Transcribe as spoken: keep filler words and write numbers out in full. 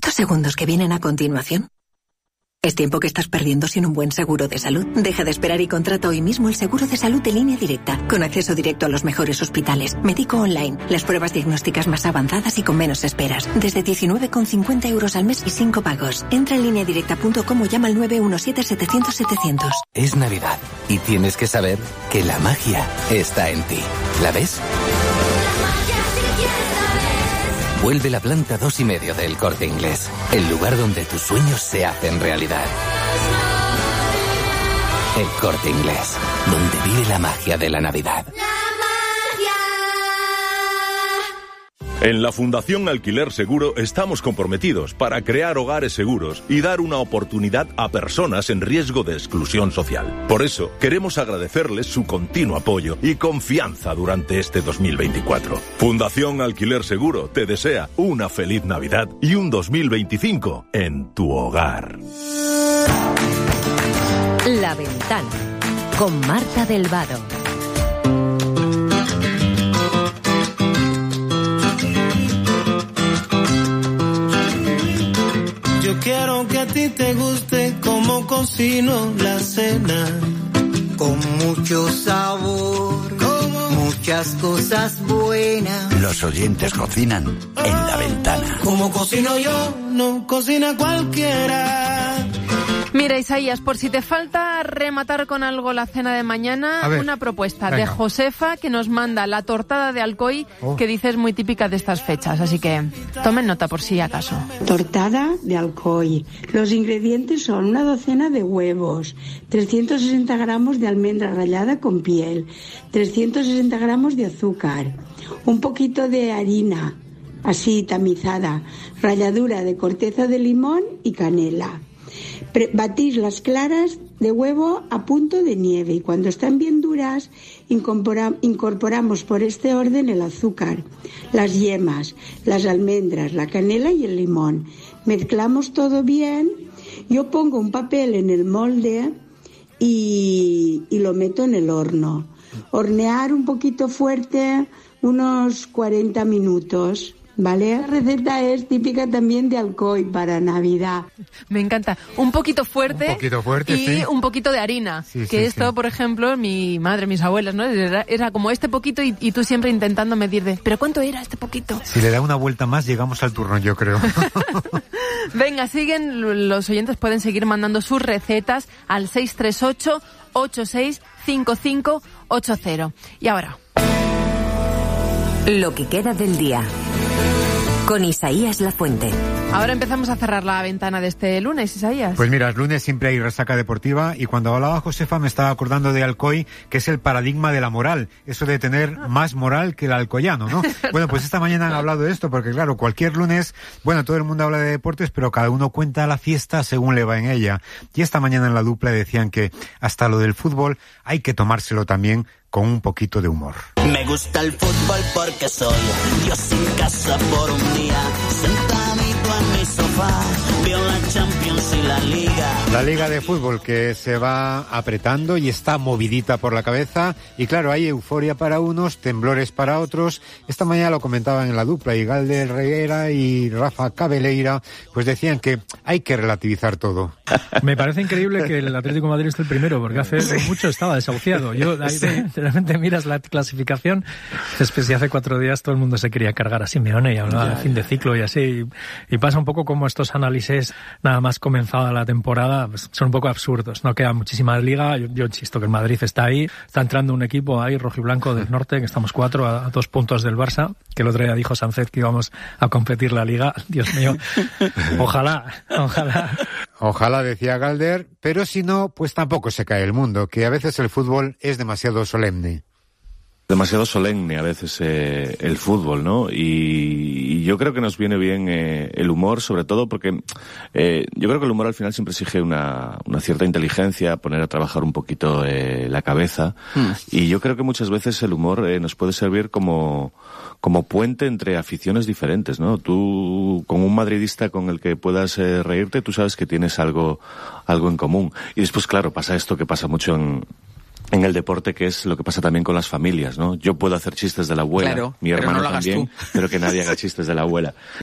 Estos segundos que vienen a continuación es tiempo que estás perdiendo sin un buen seguro de salud. Deja de esperar y contrata hoy mismo el seguro de salud de Línea Directa, con acceso directo a los mejores hospitales, médico online, las pruebas diagnósticas más avanzadas y con menos esperas. Desde diecinueve con cincuenta euros al mes y cinco pagos. Entra en línea directa punto com o llama al nueve uno siete setecientos setecientos. Es Navidad y tienes que saber que la magia está en ti. ¿La ves? Vuelve la planta dos y medio del Corte Inglés, el lugar donde tus sueños se hacen realidad. El Corte Inglés, donde vive la magia de la Navidad. En la Fundación Alquiler Seguro estamos comprometidos para crear hogares seguros y dar una oportunidad a personas en riesgo de exclusión social. Por eso, queremos agradecerles su continuo apoyo y confianza durante este dos mil veinticuatro. Fundación Alquiler Seguro te desea una feliz Navidad y un dos mil veinticinco en tu hogar. La Ventana, con Marta del Vado. Yo quiero que a ti te guste como cocino la cena, con mucho sabor, como muchas cosas buenas. Los oyentes cocinan en La Ventana. Como cocino yo, no cocina cualquiera. Mira, Isaías, por si te falta rematar con algo la cena de mañana, ver, una propuesta venga. de Josefa que nos manda la tortada de Alcoy, oh. que dice es muy típica de estas fechas, así que tomen nota por si acaso. Tortada de Alcoy. Los ingredientes son una docena de huevos, trescientos sesenta gramos de almendra rallada con piel, trescientos sesenta gramos de azúcar, un poquito de harina, así tamizada, ralladura de corteza de limón y canela. Batís las claras de huevo a punto de nieve y cuando están bien duras incorpora, incorporamos por este orden el azúcar, las yemas, las almendras, la canela y el limón. Mezclamos todo bien. Yo pongo un papel en el molde y, y lo meto en el horno. Hornear un poquito fuerte, unos cuarenta minutos. ¿Vale? La receta es típica también de Alcoy para Navidad. Me encanta. Un poquito fuerte, un poquito fuerte y sí. un poquito de harina. Sí, que sí, esto, sí. por ejemplo, mi madre, mis abuelas, ¿no? Era, era como este poquito y, y tú siempre intentando medir de, ¿pero cuánto era este poquito? Si le da una vuelta más, llegamos al turno, yo creo. Venga, siguen, los oyentes pueden seguir mandando sus recetas al seis tres ocho, ocho seis cinco cinco ocho cero. Y ahora... Lo que queda del día. Con Isaías Lafuente. Ahora empezamos a cerrar la ventana de este lunes, Isaías. Pues mira, el lunes siempre hay resaca deportiva y cuando hablaba Josefa me estaba acordando de Alcoy, que es el paradigma de la moral, eso de tener más moral que el alcoyano, ¿no? Bueno, pues esta mañana han hablado de esto porque claro, cualquier lunes, bueno, todo el mundo habla de deportes, pero cada uno cuenta la fiesta según le va en ella. Y esta mañana en la dupla decían que hasta lo del fútbol hay que tomárselo también con un poquito de humor. Me gusta el fútbol porque soy Dios sin casa por un día, sentadito en mi sofá, veo la Champions y la Liga. La Liga de Fútbol que se va apretando y está movidita por la cabeza y claro, hay euforia para unos, temblores para otros. Esta mañana lo comentaban en la dupla y Galder Reguera y Rafa Cabeleira, pues decían que hay que relativizar todo. Me parece increíble que el Atlético de Madrid esté el primero, porque hace sí. mucho estaba desahuciado. Yo ahí sí. de repente miras la clasificación, es que si hace cuatro días todo el mundo se quería cargar a Simeone y hablaba ya, de fin ya. de ciclo y así, y, y pasa un poco como estos análisis nada más comenzada la temporada, pues son un poco absurdos, no queda muchísima liga, yo, yo insisto que el Madrid está ahí, está entrando un equipo ahí rojiblanco del norte, que estamos cuatro a, a dos puntos del Barça, que el otro día dijo Sánchez que íbamos a competir la liga, Dios mío, ojalá, ojalá. Ojalá, decía Galder, pero si no, pues tampoco se cae el mundo, que a veces el fútbol es demasiado solemne. Demasiado solemne a veces eh, el fútbol, ¿no? Y, y yo creo que nos viene bien eh, el humor, sobre todo porque eh, yo creo que el humor al final siempre exige una, una cierta inteligencia, poner a trabajar un poquito eh, la cabeza. Mm. Y yo creo que muchas veces el humor eh, nos puede servir como como puente entre aficiones diferentes, ¿no? Tú, con un madridista con el que puedas eh, reírte, tú sabes que tienes algo algo en común. Y después, claro, pasa esto que pasa mucho en en el deporte, que es lo que pasa también con las familias, ¿no? Yo puedo hacer chistes de la abuela, claro, mi hermano pero no también, pero que nadie haga chistes de la abuela.